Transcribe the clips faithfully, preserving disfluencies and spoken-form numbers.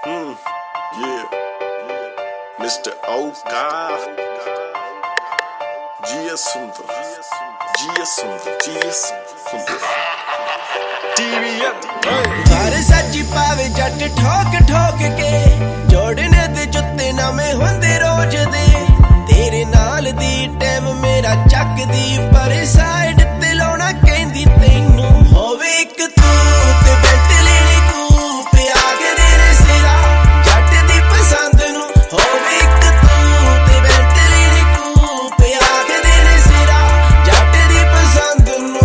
Hmm, yeah, Mister Oka, G S Sundar, G S Sundar, G S Sundar, T V M. घर सच्ची पावे जट ठोक ठोक के जोड़ने दे जुत्ते नवे हुंदे रोज दे तेरे नाल दी टाइम मेरा चक दी पर साइड ते लाउणा कहंदी तैनू होवे एक तू ते बेंटली नी कूप आगे दे सिरा जट दी पसंद नू होवे एक तू ते बेंटली नी कूप आगे दे सिरा जट दी पसंद नू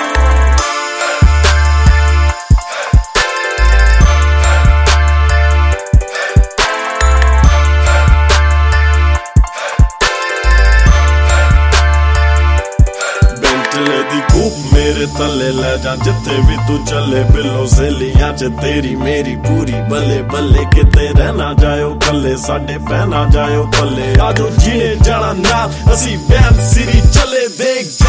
दी कूप मेरे तले ले जा जिथे भी तू चले बिलो सहेलियां च तेरी मेरी पूरी बल्ले बल्ले किते रहना जायो कल्ले साडे पहना जायो पल्ले आजो जीने जाना ना असी वैन सिरी चले देख